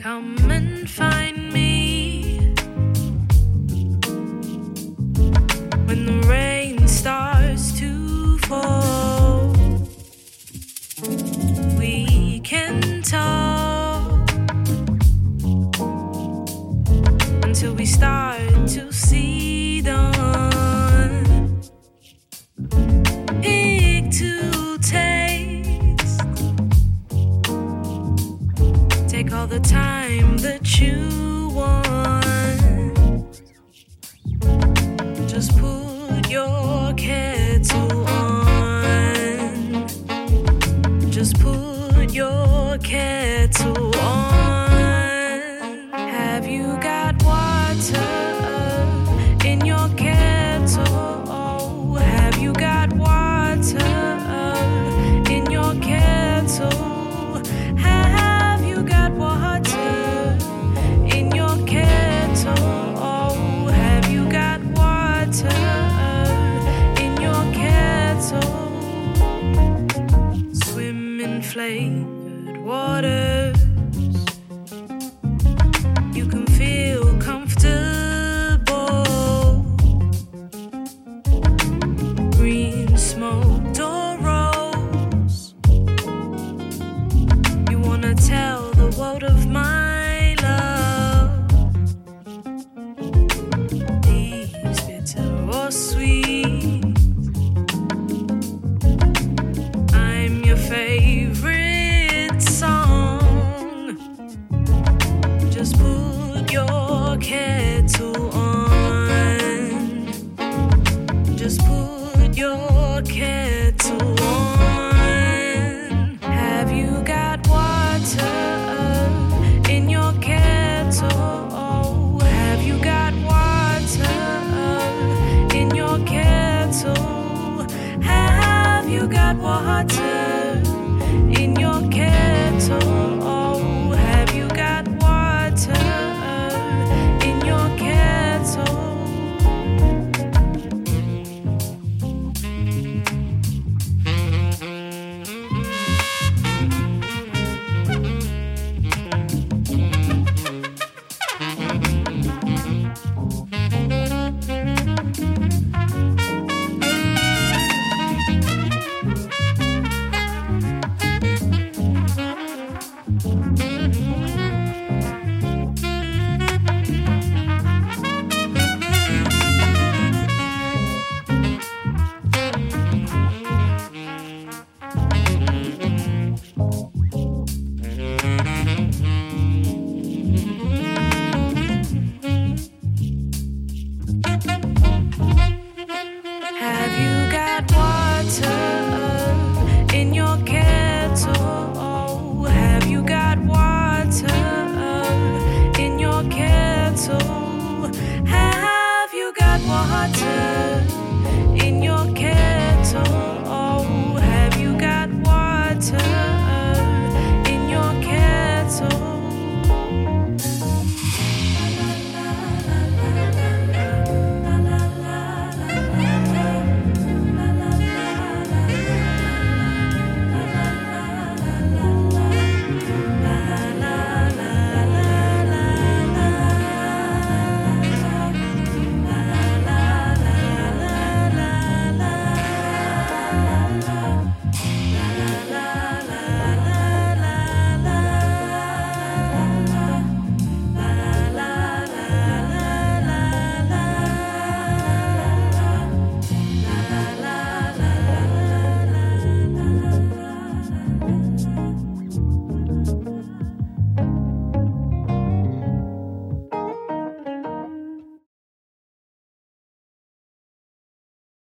Come and find me when the rain starts to fall. We can talk until we start to see dawn. Pick to taste, take all the time that you want. Just put your kettle on. Just put your kettle on. Have you got water in your kettle? Have you got water in your kettle? Have you got water in your kettle? Have you got water in your kettle? Swim in flavored waters. You can feel comfortable. Green smoked or rose. You wanna tell the world of my